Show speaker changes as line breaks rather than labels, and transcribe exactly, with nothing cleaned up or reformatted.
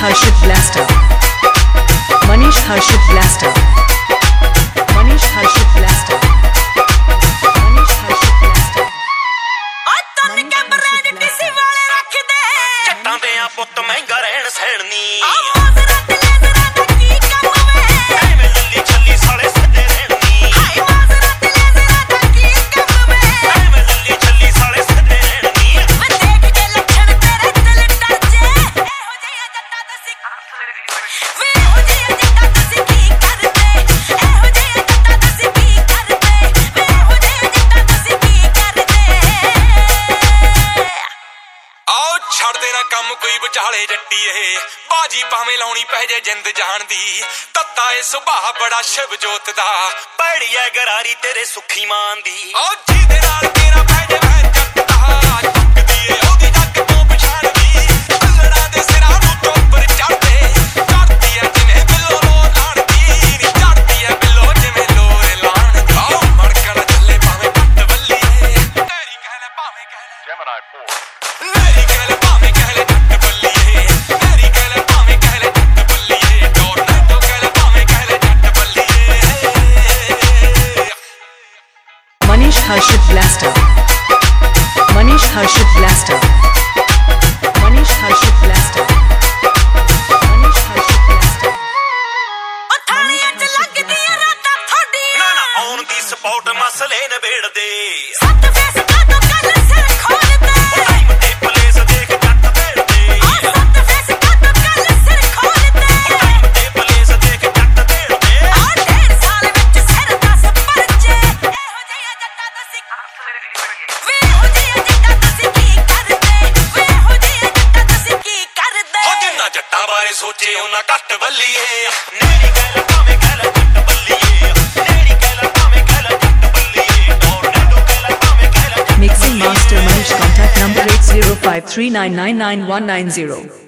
Harshit Blaster. Manish Harshit Blaster. Manish Harshit Blaster. Manish Harshit Blaster.
ਓ ਤਨ ਕੇ bread ਟੀਸੀ ਵਾਲੇ ਰੱਖਦੇ ਜੱਟਾਂ ਦੇ ਆ ਪੁੱਤ ਮਹਿੰਗਾ ਰਹਿਣ ਸਹਿਣ ਨੀ ਕੰਮ ਕੋਈ ਵਿਚਾਲੇ ਜੱਟੀ ਇਹ ਬਾਜੀ ਭਾਵੇਂ ਲਾਉਣੀ ਪੈ ਜੇ ਜਿੰਦ ਜਾਣ ਦੀ ਤੱਤਾ ਇਹ ਸੁਭਾਅ ਬੜਾ ਸ਼ਿਵ ਜੋਤ ਦਾ ਪੜੀ ਐ ਗਰਾਰੀ ਤੇਰੇ ਸੁਖੀ ਮਾਨ ਦੀ ਓ ਜਿਹਦੇ ਨਾਲ ਤੇਰਾ ਪੈ ਜੇ ਮੈਂ ਜੱਟ ਦਾ ਚੱਕਦੀ ਏ ਉਹਦੀ ਜੱਗ ਤੋਂ ਪਛਾਣਦੀ ਅੱਲੜਾਂ ਦੇ ਸਿਰਾਂ ਨੂੰ ਟੋਪਰ ਚੜਦੇ ਚੜਦੀ ਐ ਜਿਵੇਂ ਬਿੱਲੋ ਲੋਰ ਲਾਣਦੀ ਨੀ ਚੜਦੀ ਐ ਬਿੱਲੋ ਜਿਵੇਂ ਲੋਰ ਲਾਣਦੀ ਓ ਮੜਕਣ ਚੱਲੇ ਭਾਵੇਂ ਪੱਟ ਵੱਲੀਏ ਤੇਰੀ ਕਹਿ ਲੈ ਭਾਵੇਂ ਕਹਿ ਲੈ ਜੈਮਨਾਈ ਫੋਰ ਮੇਰੀ ਕਹਿ ਲੈ ਭਾਵੇਂ ਕਹਿ ਲੈ
Manish Harshit Blaster. Manish Harshit Blaster. Manish Harshit Blaster. Manish Harshit Blaster.
ਓ ਥਾਣੀਆਂ ਚ ਲੱਗਦੀਆਂ ਰਾਤਾਂ ਥੋੜੀ ਨਾ ਨਾ ਆਉਣ ਦੀ ਸਪੌਟ ਮਸਲੇ ਨਵੇੜਦੇ ਸੱਤ ਫੇਸ ਕਾਟੋ ਕੱਲ ਸਿਰ ਖੋਲਦੇ ਟਾਈਮ ਤੇ ਪਲੇਸ ਦੇਖ ਜੱਟ ਵੇੜਦੇ ਓ ਸੱਤ ਫੇਸ ਕਾਟੋ ਕੱਲ ਸਿਰ ਖੋਲਦੇ ਟਾਈਮ ਤੇ ਪਲੇਸ ਦੇਖ ਜੱਟ ਵੇੜਦੇ ਆ ਡੇਢ ਸਾਲ ਵਿੱਚ ਸਿਰ ਦਸ ਪਰਚੇ ਇਹੋ ਜਿਹਾ ਜੱਟਾਂ ਦਾ ਸਿੱਖ ਵੇ ਹੋ ਜਿਹਾ ਜੱਟਾਂ ਤੁਸੀਂ ਕੀ ਕਰਦੇ ਵੇ ਹੋ ਜਿਹਾ ਜੱਟਾਂ ਤੁਸੀਂ ਕੀ ਕਰਦੇ ਓ ਜਿੰਨਾ ਜੱਟਾਂ ਬਾਰੇ ਸੋਚੇ ਉਹਨਾਂ ਘੱਟ ਵੱਲੀਏ ਨੇਰੀ ਗੱਲ ਭਾਵੇਂ ਕਹਿ ਲੈ ਜੱਟ ਬੱਲੀਏ ਨੇਰੀ ਗੱਲ ਭਾਵੇਂ ਕਹਿ ਲੈ ਜੱਟ ਬੱਲੀਏ ਟੋਰਨੇਡੋ ਕਹਿ ਲੈ ਭਾਵੇਂ ਕਹਿ ਲੈ
Mixing Master Manish. Contact number eight zero five three nine nine nine one nine zero.